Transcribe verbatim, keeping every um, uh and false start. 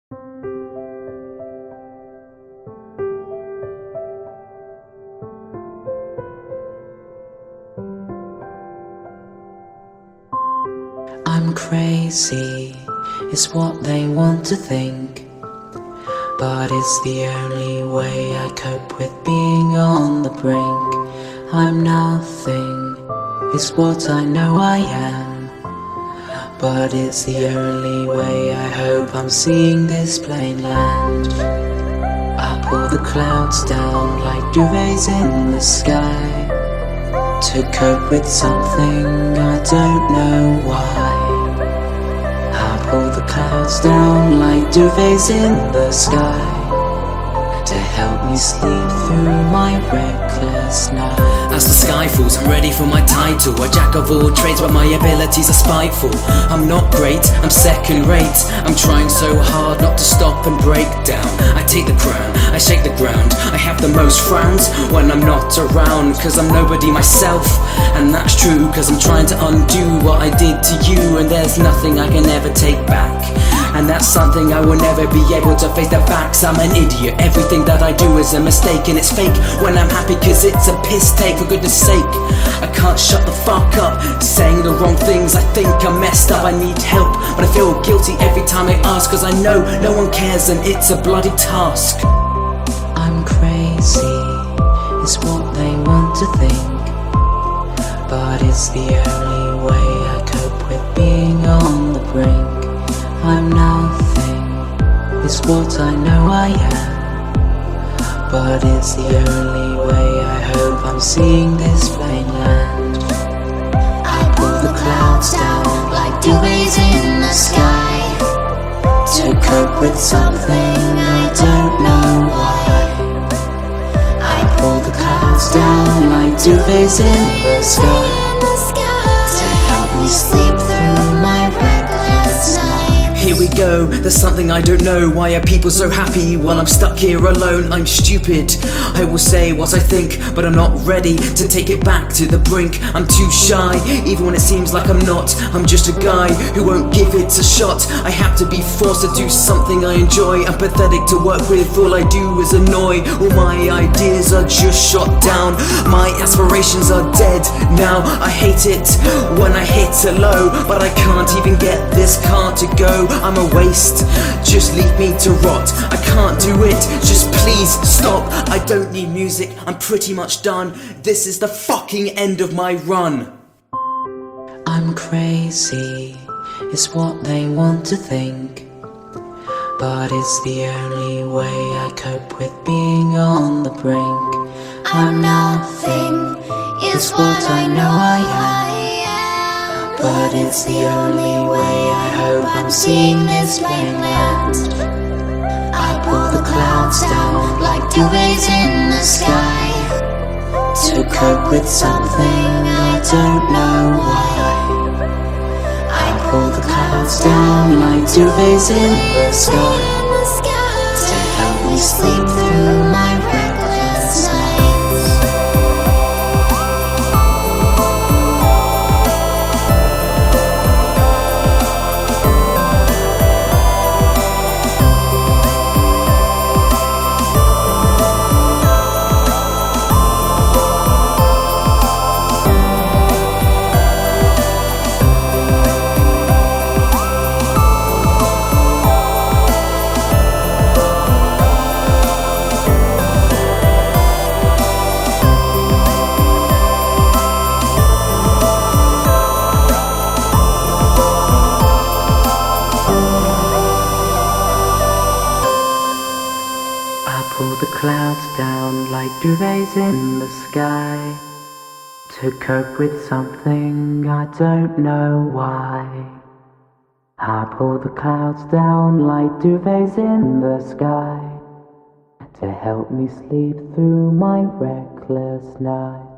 I'm crazy, is what they want to think, but it's the only way I cope with being on the brink. I'm nothing, is what I know I am, but it's the only way I hope I'm seeing this plain land. I pull the clouds down like duvets in the sky, to cope with something I don't know why. I pull the clouds down like duvets in the sky, to help me sleep through my reckless night. As the sky falls, I'm ready for my title. A jack of all trades, but my abilities are spiteful. I'm not great, I'm second rate. I'm trying so hard not to stop and break down. I take the crown, I shake the ground. I have the most frowns when I'm not around, cause I'm nobody myself. And that's true, cause I'm trying to undo what I did to you, and there's nothing I can ever take back. And that's something I will never be able to face the facts. I'm an idiot, everything that I do is a mistake, and it's fake when I'm happy cause it's a piss take. For goodness sake, I can't shut the fuck up saying the wrong things. I think I'm messed up, I need help, but I feel guilty every time I ask, cause I know no one cares and it's a bloody task. I'm crazy, is what they want to think, but it's the only way I cope with being on the brink. I'm nothing, is what I know I am, but it's the only way I hope I'm seeing this plain land. I pull the clouds down like duvets in the sky, to cope with something I don't know why. I pull the clouds down like duvets in the sky, to help me sleep through my reckless night. Here we go, there's something I don't know. Why are people so happy while I'm stuck here alone? I'm stupid, I will say what I think, but I'm not ready to take it back to the brink. I'm too shy, even when it seems like I'm not. I'm just a guy who won't give it a shot. I have to be forced to do something I enjoy. I'm pathetic to work with, all I do is annoy. All my ideas are just shot down, my aspirations are dead now. I hate it when I hit a low, but I can't even get this car to go. I'm a waste, just leave me to rot. I can't do it, just please stop. I don't need music, I'm pretty much done. This is the fucking end of my run. I'm crazy, is what they want to think, but it's the only way I cope with being on the brink. I'm nothing, is what I know I am, but it's the only way I hope I'm seeing this plain land. I pull the clouds down like duvets in the sky, to cope with something I don't know why. I pull the clouds down like duvets in the sky, to help me sleep through my reckless nights. Pull the clouds down like duvets in the sky, to cope with something I don't know why. I pull the clouds down like duvets in the sky, to help me sleep through my reckless night.